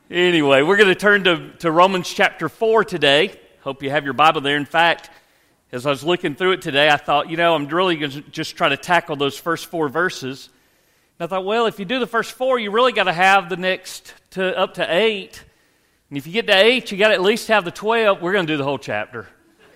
Anyway, we're going to turn to Romans chapter 4 today. Hope you have your Bible there. In fact, as I was looking through it today, I thought, I'm really going to just try to tackle those first 4 verses. And I thought, well, if you do the first 4, you really got to have the next up to 8. And if you get to 8, you got to at least have the 12. We're going to do the whole chapter.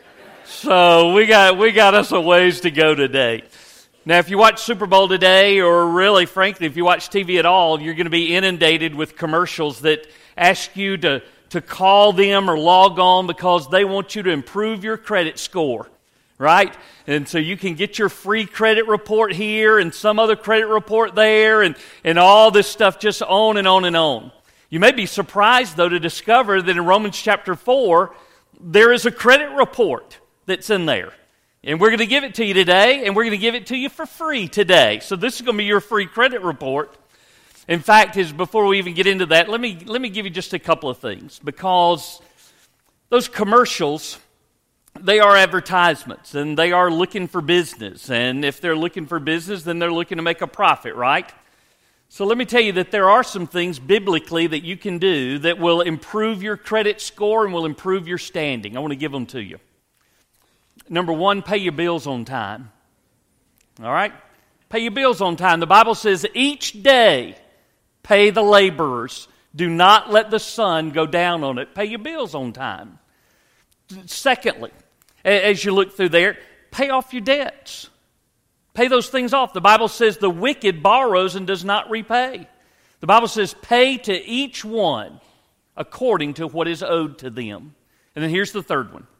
So we got us a ways to go today. Now, if you watch Super Bowl today, or really, frankly, if you watch TV at all, you're going to be inundated with commercials that ask you to call them or log on because they want you to improve your credit score, right? And so you can get your free credit report here and some other credit report there and all this stuff just on and on and on. You may be surprised, though, to discover that in Romans chapter 4, there is a credit report that's in there. And we're going to give it to you today, and we're going to give it to you for free today. So this is going to be your free credit report. In fact, before we even get into that, let me give you just a couple of things. Because those commercials, they are advertisements, and they are looking for business. And if they're looking for business, then they're looking to make a profit, right? So let me tell you that there are some things biblically that you can do that will improve your credit score and will improve your standing. I want to give them to you. Number 1, pay your bills on time. All right? Pay your bills on time. The Bible says each day pay the laborers. Do not let the sun go down on it. Pay your bills on time. Secondly, as you look through there, pay off your debts. Pay those things off. The Bible says the wicked borrows and does not repay. The Bible says pay to each one according to what is owed to them. And then here's the third one.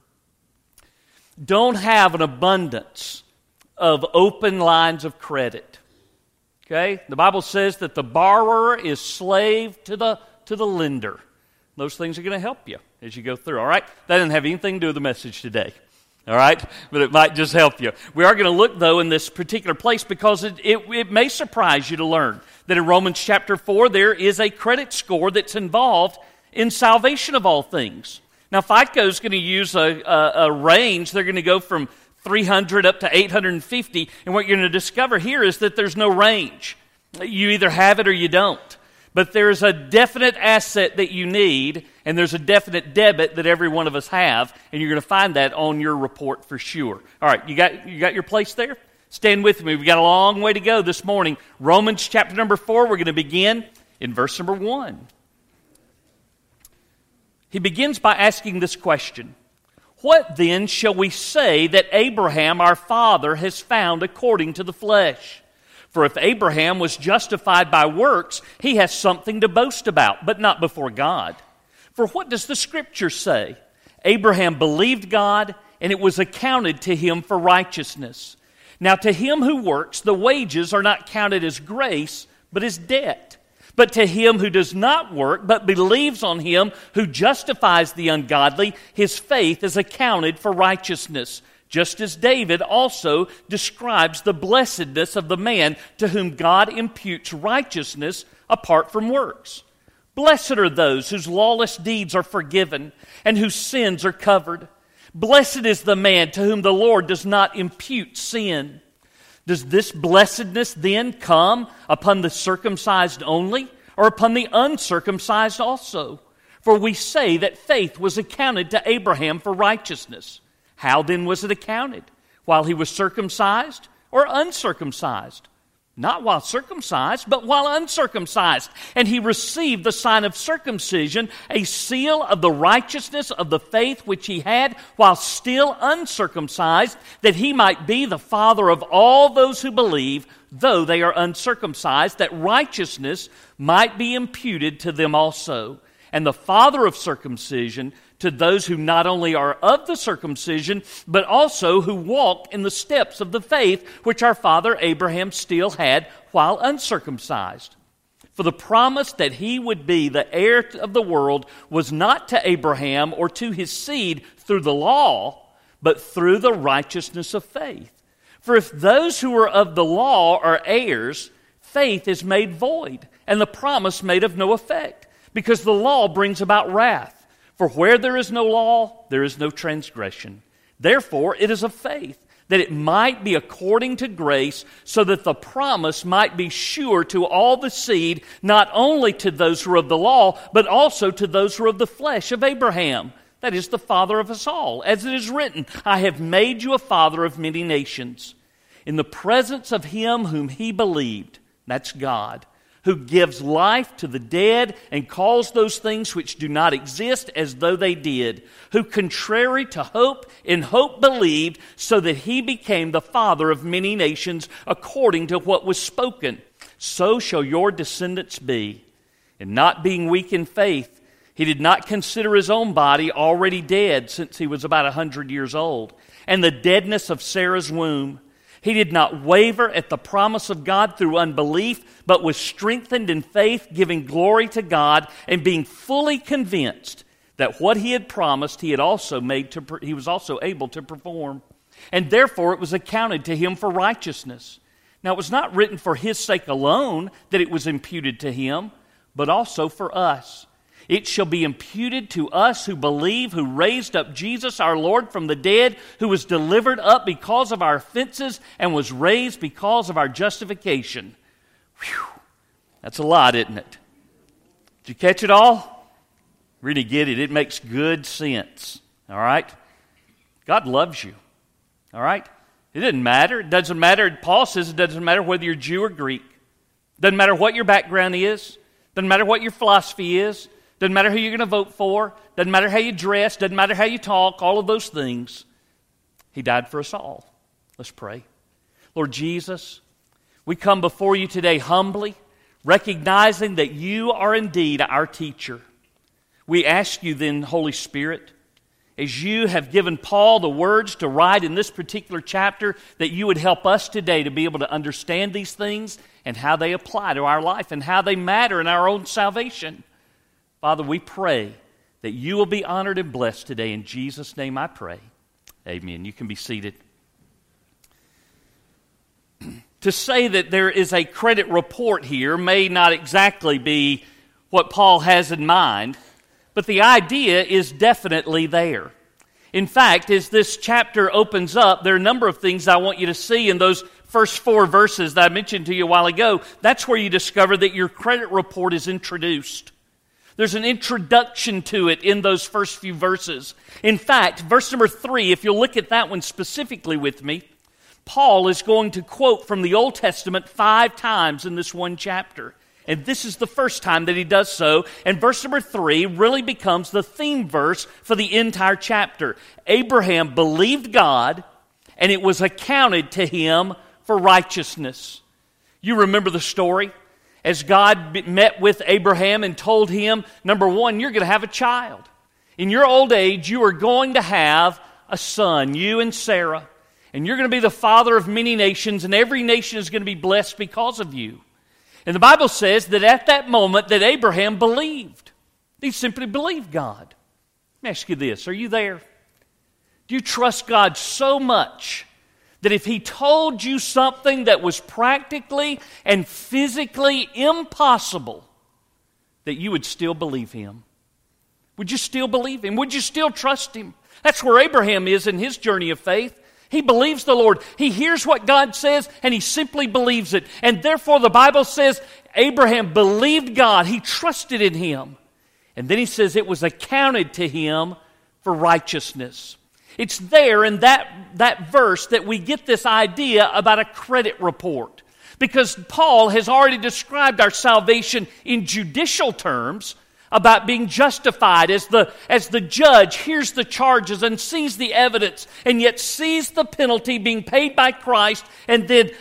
Don't have an abundance of open lines of credit. Okay? The Bible says that the borrower is slave to the lender. Those things are going to help you as you go through, all right? That doesn't have anything to do with the message today, all right? But it might just help you. We are going to look, though, in this particular place because it may surprise you to learn that in Romans chapter 4 there is a credit score that's involved in salvation of all things. Now, FICO is going to use a range. They're going to go from 300 up to 850. And what you're going to discover here is that there's no range. You either have it or you don't. But there's a definite asset that you need, and there's a definite debit that every one of us have. And you're going to find that on your report for sure. All right, you got your place there? Stand with me. We've got a long way to go this morning. Romans chapter number 4, we're going to begin in verse number 1. He begins by asking this question. What then shall we say that Abraham our father has found according to the flesh? For if Abraham was justified by works, he has something to boast about, but not before God. For what does the Scripture say? Abraham believed God, and it was accounted to him for righteousness. Now to him who works, the wages are not counted as grace, but as debt. But to him who does not work, but believes on him who justifies the ungodly, his faith is accounted for righteousness. Just as David also describes the blessedness of the man to whom God imputes righteousness apart from works. Blessed are those whose lawless deeds are forgiven and whose sins are covered. Blessed is the man to whom the Lord does not impute sin. Does this blessedness then come upon the circumcised only, or upon the uncircumcised also? For we say that faith was accounted to Abraham for righteousness. How then was it accounted? While he was circumcised or uncircumcised? Not while circumcised, but while uncircumcised. And he received the sign of circumcision, a seal of the righteousness of the faith which he had while still uncircumcised, that he might be the father of all those who believe, though they are uncircumcised, that righteousness might be imputed to them also. And the father of circumcision to those who not only are of the circumcision, but also who walk in the steps of the faith which our father Abraham still had while uncircumcised. For the promise that he would be the heir of the world was not to Abraham or to his seed through the law, but through the righteousness of faith. For if those who are of the law are heirs, faith is made void, and the promise made of no effect, because the law brings about wrath. For where there is no law, there is no transgression. Therefore, it is of faith that it might be according to grace, so that the promise might be sure to all the seed, not only to those who are of the law, but also to those who are of the flesh of Abraham, that is, the father of us all. As it is written, I have made you a father of many nations, in the presence of him whom he believed, that's God, who gives life to the dead and calls those things which do not exist as though they did, who contrary to hope, in hope believed, so that he became the father of many nations according to what was spoken. So shall your descendants be. And not being weak in faith, he did not consider his own body already dead, since he was about 100 years old, and the deadness of Sarah's womb. He did not waver at the promise of God through unbelief, but was strengthened in faith, giving glory to God, and being fully convinced that what he had promised he was also able to perform. And therefore it was accounted to him for righteousness. Now it was not written for his sake alone that it was imputed to him, but also for us. It shall be imputed to us who believe, who raised up Jesus our Lord from the dead, who was delivered up because of our offenses and was raised because of our justification. Whew. That's a lot, isn't it? Did you catch it all? Really get it. It makes good sense. All right? God loves you. All right? It doesn't matter. It doesn't matter. Paul says it doesn't matter whether you're Jew or Greek. It doesn't matter what your background is. It doesn't matter what your philosophy is. Doesn't matter who you're going to vote for. Doesn't matter how you dress. Doesn't matter how you talk. All of those things. He died for us all. Let's pray. Lord Jesus, we come before you today humbly, recognizing that you are indeed our teacher. We ask you then, Holy Spirit, as you have given Paul the words to write in this particular chapter, that you would help us today to be able to understand these things and how they apply to our life and how they matter in our own salvation. Father, we pray that you will be honored and blessed today. In Jesus' name I pray. Amen. You can be seated. To say that there is a credit report here may not exactly be what Paul has in mind, but the idea is definitely there. In fact, as this chapter opens up, there are a number of things I want you to see in those first 4 verses that I mentioned to you a while ago. That's where you discover that your credit report is introduced. There's an introduction to it in those first few verses. In fact, verse number 3, if you'll look at that one specifically with me, Paul is going to quote from the Old Testament 5 times in this one chapter. And this is the first time that he does so. And verse number 3 really becomes the theme verse for the entire chapter. Abraham believed God, and it was accounted to him for righteousness. You remember the story? As God met with Abraham and told him, number 1, you're going to have a child. In your old age, you are going to have a son, you and Sarah. And you're going to be the father of many nations, and every nation is going to be blessed because of you. And the Bible says that at that moment that Abraham believed. He simply believed God. Let me ask you this. Are you there? Do you trust God so much that if he told you something that was practically and physically impossible, that you would still believe him? Would you still believe him? Would you still trust him? That's where Abraham is in his journey of faith. He believes the Lord. He hears what God says, and he simply believes it. And therefore the Bible says Abraham believed God. He trusted in him. And then he says it was accounted to him for righteousness. It's there in that verse that we get this idea about a credit report. Because Paul has already described our salvation in judicial terms about being justified as the judge hears the charges and sees the evidence and yet sees the penalty being paid by Christ and then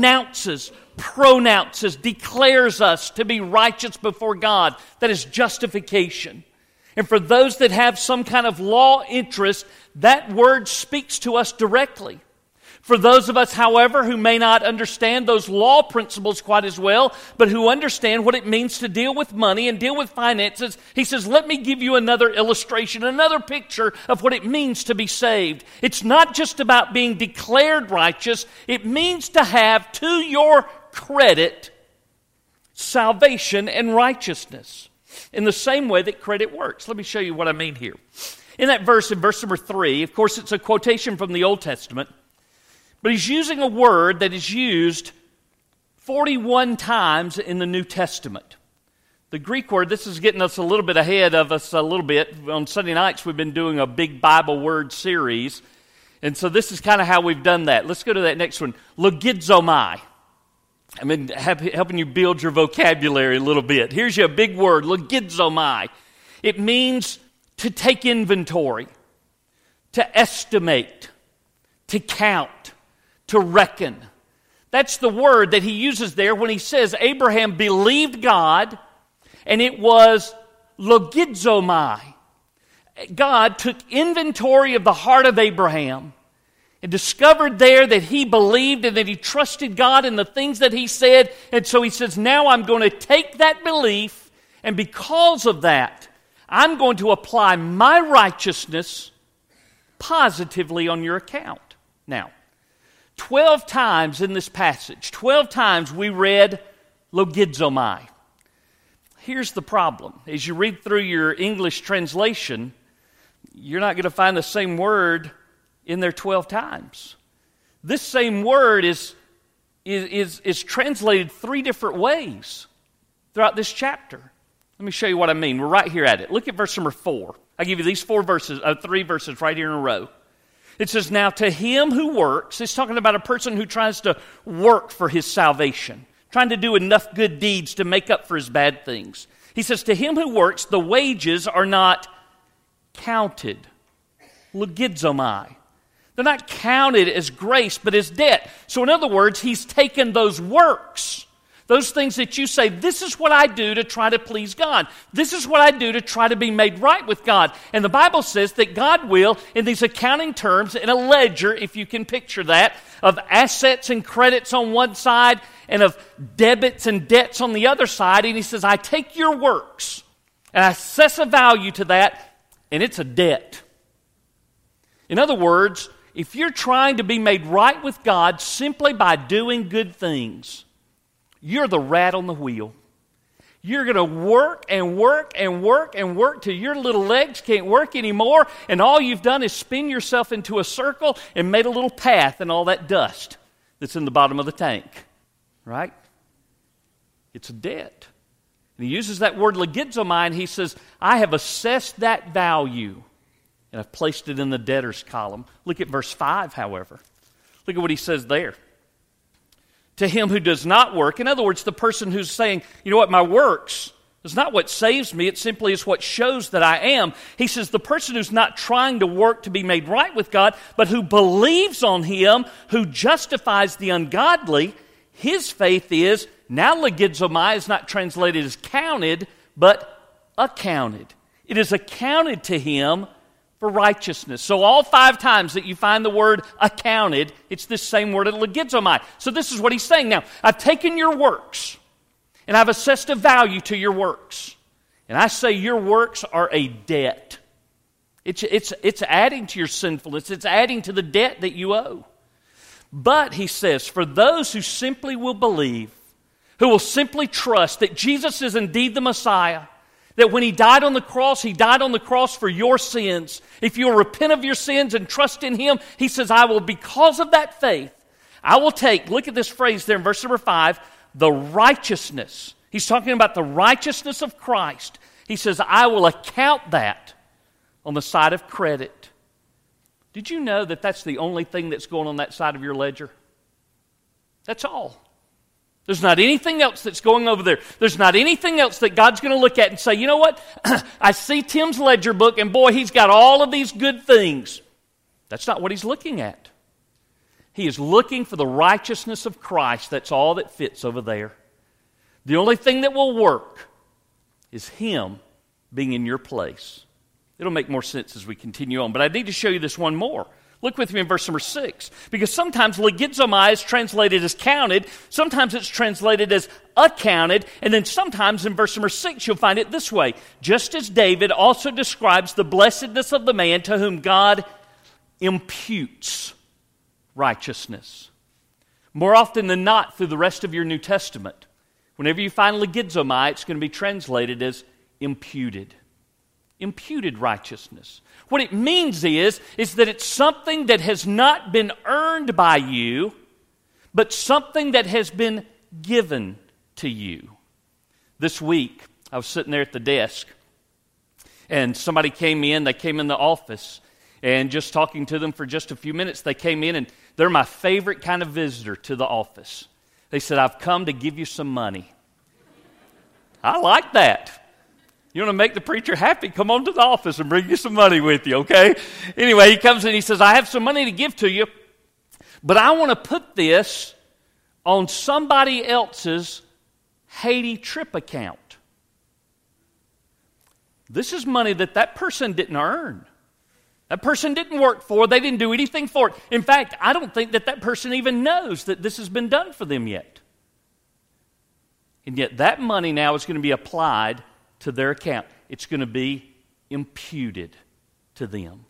pronounces, declares us to be righteous before God. That is justification. And for those that have some kind of law interest, that word speaks to us directly. For those of us, however, who may not understand those law principles quite as well, but who understand what it means to deal with money and deal with finances, he says, let me give you another illustration, another picture of what it means to be saved. It's not just about being declared righteous. It means to have to your credit salvation and righteousness in the same way that credit works. Let me show you what I mean here. In that verse, in verse number 3, of course, it's a quotation from the Old Testament. But he's using a word that is used 41 times in the New Testament. The Greek word, this is getting us a little bit ahead of us a little bit. On Sunday nights, we've been doing a big Bible word series. And so this is kind of how we've done that. Let's go to that next one. Logizomai. I mean, helping you build your vocabulary a little bit. Here's your big word, logizomai. It means to take inventory, to estimate, to count, to reckon. That's the word that he uses there when he says Abraham believed God, and it was logizomai. God took inventory of the heart of Abraham and discovered there that he believed and that he trusted God in the things that he said. And so he says, now I'm going to take that belief, and because of that, I'm going to apply my righteousness positively on your account. Now, 12 times in this passage, 12 times we read logizomai. Here's the problem. As you read through your English translation, you're not going to find the same word in there 12 times. This same word is translated 3 different ways throughout this chapter. Let me show you what I mean. We're right here at it. Look at verse number 4. I give you these 3 verses right here in a row. It says, now to him who works, it's talking about a person who tries to work for his salvation, trying to do enough good deeds to make up for his bad things. He says, to him who works, the wages are not counted. Logizomai. They're not counted as grace, but as debt. So in other words, he's taken those works, those things that you say, this is what I do to try to please God. This is what I do to try to be made right with God. And the Bible says that God will, in these accounting terms, in a ledger, if you can picture that, of assets and credits on one side and of debits and debts on the other side. And he says, I take your works and I assess a value to that, and it's a debt. In other words, if you're trying to be made right with God simply by doing good things, you're the rat on the wheel. You're going to work and work and work and work till your little legs can't work anymore, and all you've done is spin yourself into a circle and made a little path in all that dust that's in the bottom of the tank. Right? It's a debt. And he uses that word logizomai, and he says, I have assessed that value, and I've placed it in the debtors column. Look at verse 5, however. Look at what he says there. To him who does not work, in other words, the person who's saying, you know what, my works is not what saves me, it simply is what shows that I am. He says the person who's not trying to work to be made right with God, but who believes on him, who justifies the ungodly, his faith is, now logizomai is not translated as counted, but accounted. It is accounted to him for righteousness. So all 5 times that you find the word accounted, it's this same word, logizomai. So this is what he's saying. Now, I've taken your works, and I've assessed a value to your works. And I say your works are a debt. It's adding to your sinfulness. It's adding to the debt that you owe. But, he says, for those who simply will believe, who will simply trust that Jesus is indeed the Messiah, that when he died on the cross for your sins. If you'll repent of your sins and trust in him, he says, I will, because of that faith, I will take, look at this phrase there in verse number 5, the righteousness. He's talking about the righteousness of Christ. He says, I will account that on the side of credit. Did you know that that's the only thing that's going on that side of your ledger? That's all. There's not anything else that's going over there. There's not anything else that God's going to look at and say, you know what? I see Tim's ledger book, and boy, he's got all of these good things. That's not what he's looking at. He is looking for the righteousness of Christ. That's all that fits over there. The only thing that will work is him being in your place. It'll make more sense as we continue on, but I need to show you this one more. Look with me in verse number 6. Because sometimes logizomai is translated as counted, sometimes it's translated as accounted, and then sometimes in verse number 6 you'll find it this way. Just as David also describes the blessedness of the man to whom God imputes righteousness. More often than not through the rest of your New Testament, whenever you find logizomai, it's going to be translated as imputed. imputed righteousness. What it means is that it's something that has not been earned by you, but something that has been given to you. This week, I was sitting there at the desk, and somebody came in. They came in the office, and just talking to them for just a few minutes, they came in, and they're my favorite kind of visitor to the office. They said, "I've come to give you some money." I like that. You want to make the preacher happy? Come on to the office and bring you some money with you, okay? Anyway, he comes in, he says, "I have some money to give to you, but I want to put this on somebody else's Haiti trip account." This is money that person didn't earn. That person didn't work for. They didn't do anything for it. In fact, I don't think that person even knows that this has been done for them yet. And yet that money now is going to be applied to their account. It's going to be imputed to them.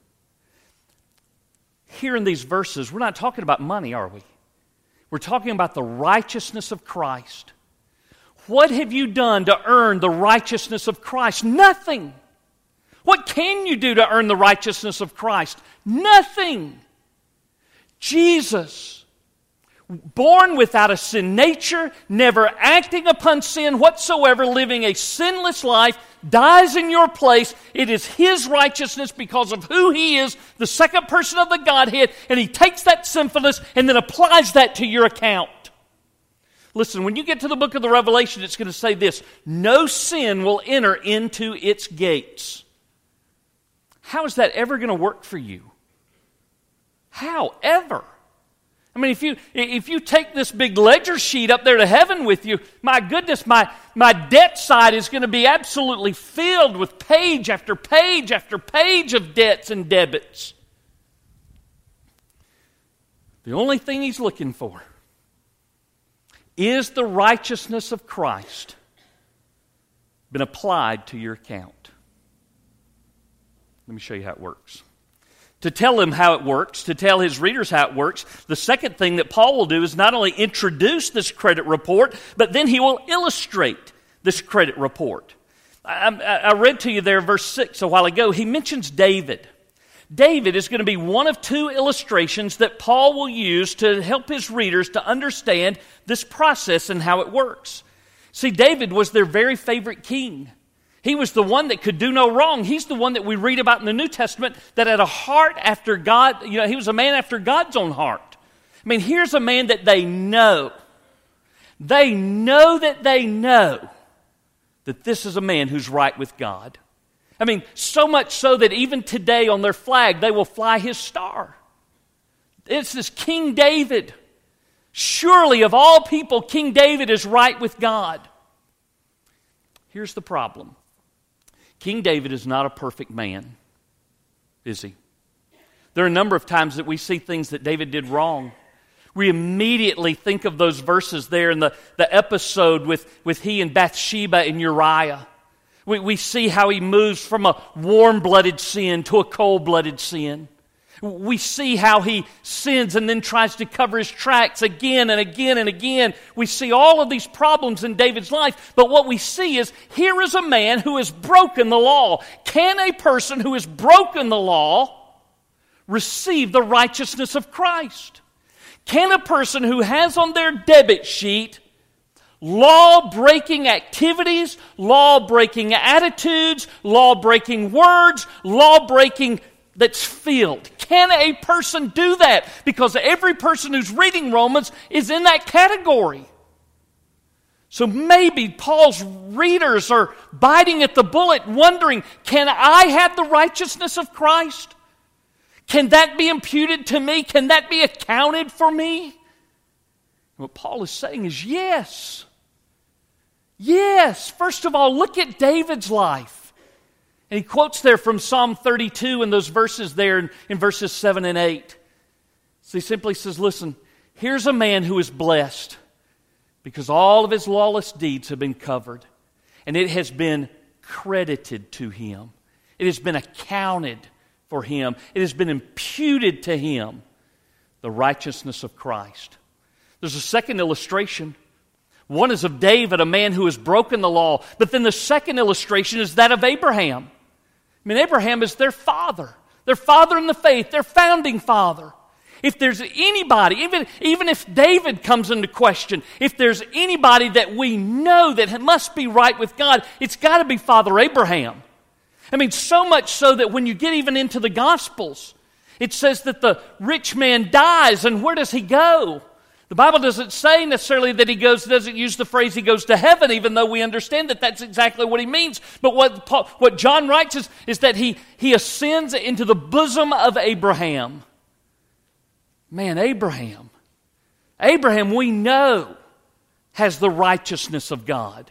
Here in these verses, we're not talking about money, are we? We're talking about the righteousness of Christ. What have you done to earn the righteousness of Christ? Nothing. What can you do to earn the righteousness of Christ? Nothing. Jesus, born without a sin nature, never acting upon sin whatsoever, living a sinless life, dies in your place. It is His righteousness because of who He is, the second person of the Godhead, and He takes that sinfulness and then applies that to your account. Listen, when you get to the book of the Revelation, it's going to say this: no sin will enter into its gates. How is that ever going to work for you? How? Ever? I mean, if you take this big ledger sheet up there to heaven with you, my goodness, my debt side is going to be absolutely filled with page after page after page of debts and debits. The only thing He's looking for is the righteousness of Christ been applied to your account. Let me show you how it works. To tell him how it works, to tell his readers how it works, the second thing that Paul will do is not only introduce this credit report, but then he will illustrate this credit report. I read to you there verse 6 a while ago. He mentions David. David is going to be one of two illustrations that Paul will use to help his readers to understand this process and how it works. See, David was their very favorite king. He was the one that could do no wrong. He's the one that we read about in the New Testament that had a heart after God. You know, he was a man after God's own heart. I mean, here's a man that they know. They know that this is a man who's right with God. I mean, so much so that even today on their flag, they will fly his star. It's this King David. Surely, of all people, King David is right with God. Here's the problem. King David is not a perfect man, is he? There are a number of times that we see things that David did wrong. We immediately think of those verses there in the episode with he and Bathsheba and Uriah. We see how he moves from a warm-blooded sin to a cold-blooded sin. We see how he sins and then tries to cover his tracks again and again and again. We see all of these problems in David's life, but what we see is here is a man who has broken the law. Can a person who has broken the law receive the righteousness of Christ? Can a person who has on their debit sheet law-breaking activities, law-breaking attitudes, law-breaking words, law-breaking that's filled? Can a person do that? Because every person who's reading Romans is in that category. So maybe Paul's readers are biting at the bullet, wondering, can I have the righteousness of Christ? Can that be imputed to me? Can that be accounted for me? What Paul is saying is yes. Yes. First of all, look at David's life. And he quotes there from Psalm 32 and those verses there in verses 7 and 8. So he simply says, listen, here's a man who is blessed because all of his lawless deeds have been covered. And it has been credited to him. It has been accounted for him. It has been imputed to him, the righteousness of Christ. There's a second illustration. One is of David, a man who has broken the law. But then the second illustration is that of Abraham. I mean, Abraham is their father in the faith, their founding father. If there's anybody, even if David comes into question, if there's anybody that we know that must be right with God, it's got to be Father Abraham. I mean, so much so that when you get even into the Gospels, it says that the rich man dies, and where does he go? The Bible doesn't say necessarily that he goes, doesn't use the phrase he goes to heaven, even though we understand that that's exactly what he means. But what John writes is that he ascends into the bosom of Abraham. Man, Abraham, we know, has the righteousness of God.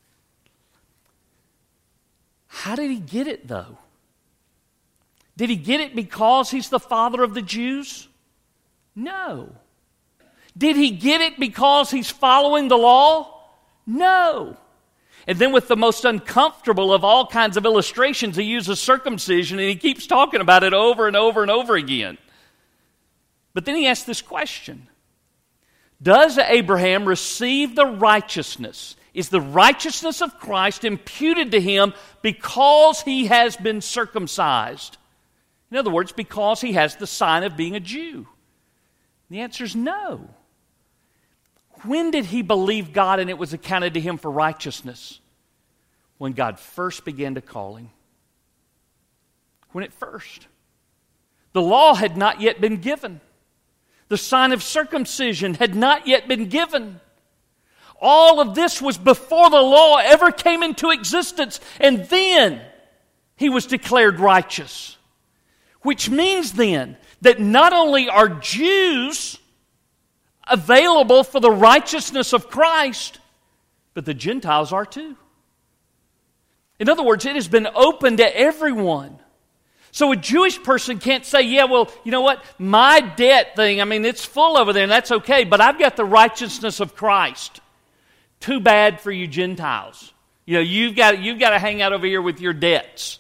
How did he get it, though? Did he get it because he's the father of the Jews? No. Did he get it because he's following the law? No. And then with the most uncomfortable of all kinds of illustrations, he uses circumcision, and he keeps talking about it over and over and over again. But then he asks this question: does Abraham receive the righteousness? Is the righteousness of Christ imputed to him because he has been circumcised? In other words, because he has the sign of being a Jew. The answer is no. When did he believe God and it was accounted to him for righteousness? When God first began to call him. When it first. The law had not yet been given. The sign of circumcision had not yet been given. All of this was before the law ever came into existence, and then he was declared righteous. Which means then that not only are Jews available for the righteousness of Christ, but the Gentiles are too. In other words, it has been open to everyone. So a Jewish person can't say, yeah, well, you know what? My debt thing, I mean, it's full over there, and that's okay, but I've got the righteousness of Christ. Too bad for you Gentiles. You know, you've got to hang out over here with your debts.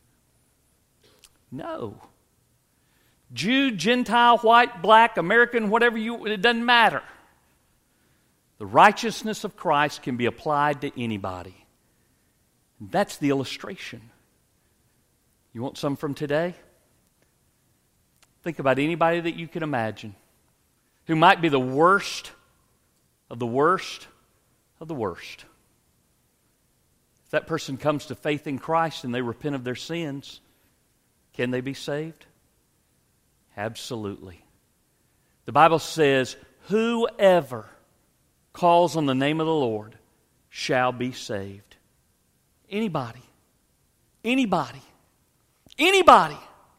No. Jew, Gentile, white, black, American, whatever it doesn't matter. The righteousness of Christ can be applied to anybody. That's the illustration. You want some from today? Think about anybody that you can imagine who might be the worst of the worst of the worst. If that person comes to faith in Christ and they repent of their sins, can they be saved? Absolutely. The Bible says, whoever calls on the name of the Lord shall be saved. Anybody. Anybody. Anybody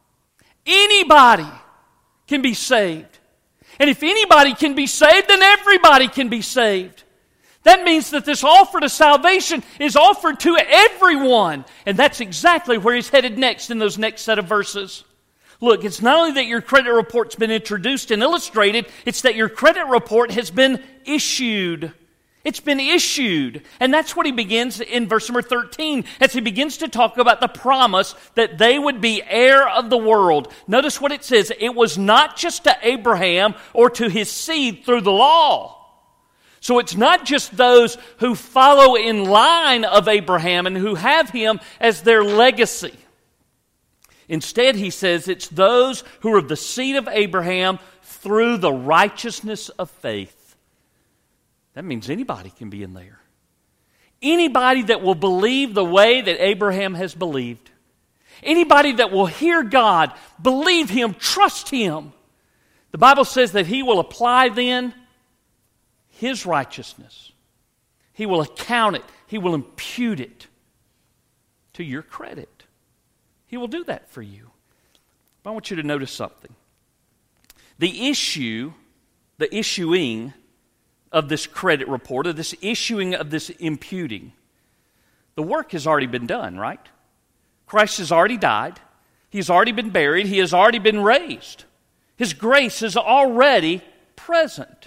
can be saved. And if anybody can be saved, then everybody can be saved. That means that this offer to salvation is offered to everyone. And that's exactly where he's headed next in those next set of verses. Look, it's not only that your credit report's been introduced and illustrated, it's that your credit report has been issued. It's been issued. And that's what he begins in verse number 13, as he begins to talk about the promise that they would be heir of the world. Notice what it says. It was not just to Abraham or to his seed through the law. So it's not just those who follow in line of Abraham and who have him as their legacy. Instead, he says it's those who are of the seed of Abraham through the righteousness of faith. That means anybody can be in there. Anybody that will believe the way that Abraham has believed. Anybody that will hear God, believe Him, trust Him. The Bible says that He will apply then His righteousness. He will account it. He will impute it to your credit. He will do that for you. But I want you to notice something. The issuing of this credit report, of this issuing of this imputing, the work has already been done, right? Christ has already died. He's already been buried. He has already been raised. His grace is already present.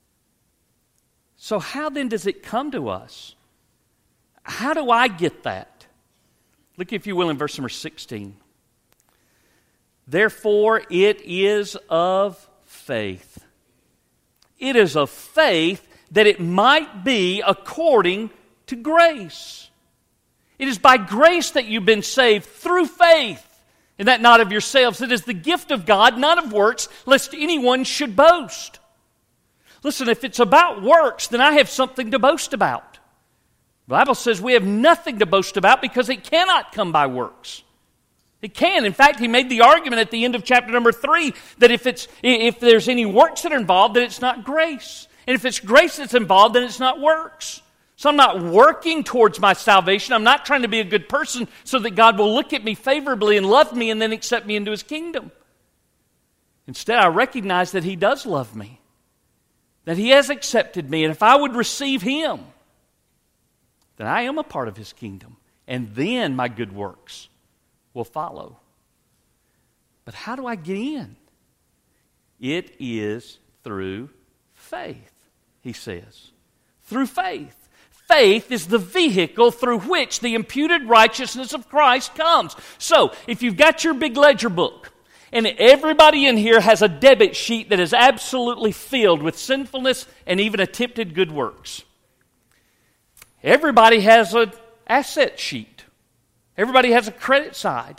So how then does it come to us? How do I get that? Look, if you will, in verse number 16. Therefore, it is of faith. It is of faith that it might be according to grace. It is by grace that you've been saved through faith, and that not of yourselves. It is the gift of God, not of works, lest anyone should boast. Listen, if it's about works, then I have something to boast about. The Bible says we have nothing to boast about because it cannot come by works. It can. In fact, he made the argument at the end of chapter number 3 that if there's any works that are involved, then it's not grace. And if it's grace that's involved, then it's not works. So I'm not working towards my salvation. I'm not trying to be a good person so that God will look at me favorably and love me and then accept me into His kingdom. Instead, I recognize that He does love me, that He has accepted me, and if I would receive Him, then I am a part of His kingdom, and then my good works will follow. But how do I get in? It is through faith, he says. Through faith. Faith is the vehicle through which the imputed righteousness of Christ comes. So, if you've got your big ledger book, and everybody in here has a debit sheet that is absolutely filled with sinfulness and even attempted good works. Everybody has an asset sheet. Everybody has a credit side.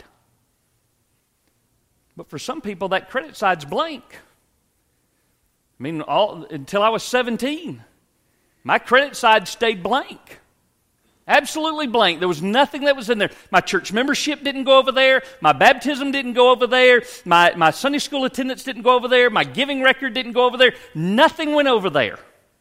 But for some people, that credit side's blank. I mean, until I was 17, my credit side stayed blank. Absolutely blank. There was nothing that was in there. My church membership didn't go over there. My baptism didn't go over there. My Sunday school attendance didn't go over there. My giving record didn't go over there. Nothing went over there.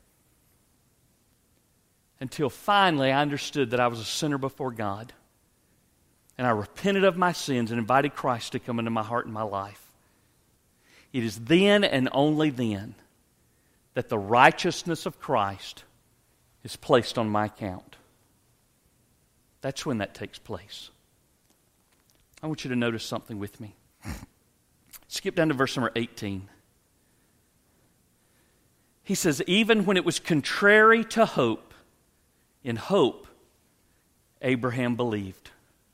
Until finally I understood that I was a sinner before God. And I repented of my sins and invited Christ to come into my heart and my life. It is then and only then that the righteousness of Christ is placed on my account. That's when that takes place. I want you to notice something with me. Skip down to verse number 18. He says, even when it was contrary to hope, in hope, Abraham believed.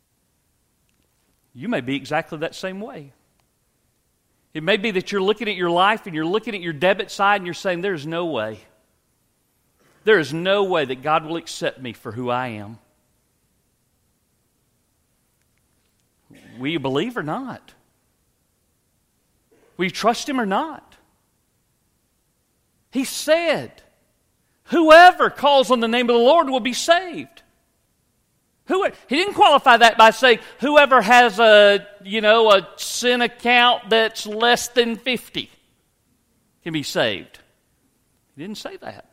You may be exactly that same way. It may be that you're looking at your life and you're looking at your debit side and you're saying, there's no way. There is no way that God will accept me for who I am. Will you believe or not? Will you trust Him or not? He said, whoever calls on the name of the Lord will be saved. He didn't qualify that by saying whoever has a sin account that's less than 50 can be saved. He didn't say that.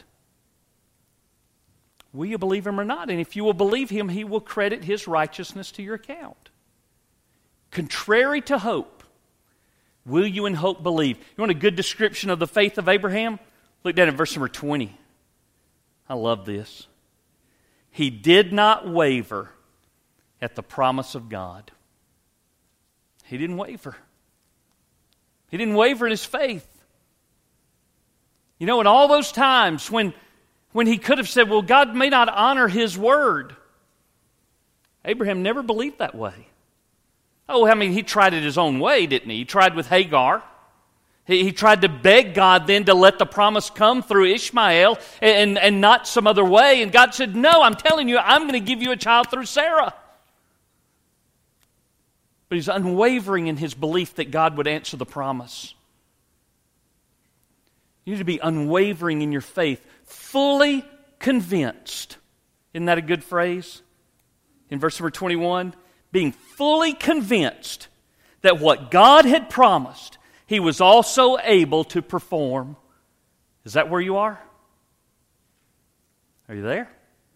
Will you believe Him or not? And if you will believe Him, He will credit His righteousness to your account. Contrary to hope, will you in hope believe? You want a good description of the faith of Abraham? Look down at verse number 20. I love this. He did not waver at the promise of God. He didn't waver. He didn't waver in his faith. You know, in all those times when he could have said, well, God may not honor His word, Abraham never believed that way. Oh, I mean, he tried it his own way, didn't he? He tried with Hagar. He tried to beg God then to let the promise come through Ishmael and not some other way. And God said, no, I'm telling you, I'm going to give you a child through Sarah. But he's unwavering in his belief that God would answer the promise. You need to be unwavering in your faith, fully convinced. Isn't that a good phrase? In verse number 21, being fully convinced that what God had promised, He was also able to perform. Is that where you are? Are you there?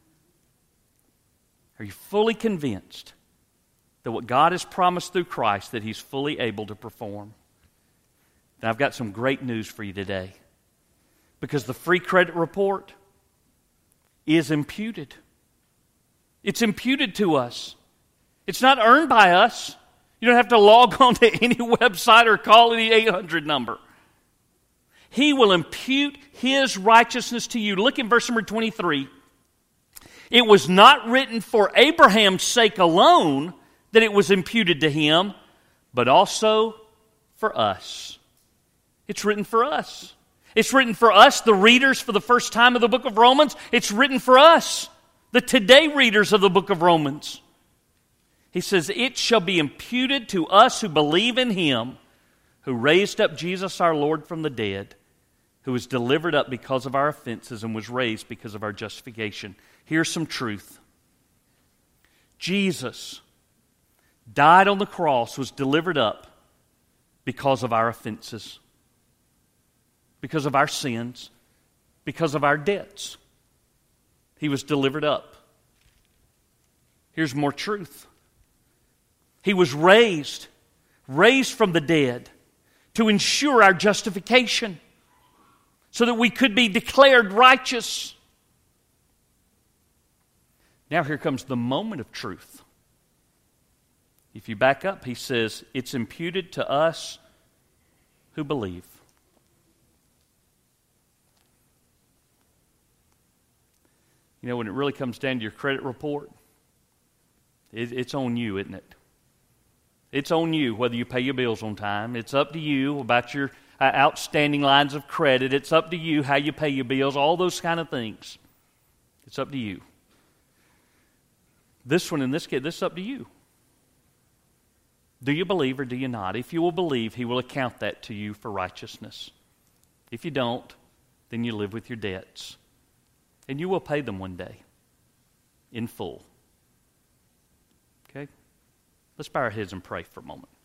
Are you fully convinced that what God has promised through Christ, that He's fully able to perform? And I've got some great news for you today. Because the free credit report is imputed. It's imputed to us. It's not earned by us. You don't have to log on to any website or call any 800 number. He will impute His righteousness to you. Look in verse number 23. It was not written for Abraham's sake alone that it was imputed to him, but also for us. It's written for us. It's written for us, the readers for the first time of the book of Romans. It's written for us, the today readers of the book of Romans. He says, it shall be imputed to us who believe in Him, who raised up Jesus our Lord from the dead, who was delivered up because of our offenses and was raised because of our justification. Here's some truth. Jesus died on the cross, was delivered up because of our offenses, because of our sins, because of our debts. He was delivered up. Here's more truth. He was raised from the dead to ensure our justification so that we could be declared righteous. Now here comes the moment of truth. If you back up, he says, it's imputed to us who believe. You know, when it really comes down to your credit report, it's on you, isn't it? It's on you whether you pay your bills on time. It's up to you about your outstanding lines of credit. It's up to you how you pay your bills, all those kind of things. It's up to you. This one, in this case, this is up to you. Do you believe or do you not? If you will believe, He will account that to you for righteousness. If you don't, then you live with your debts. And you will pay them one day in full. Okay? Let's bow our heads and pray for a moment.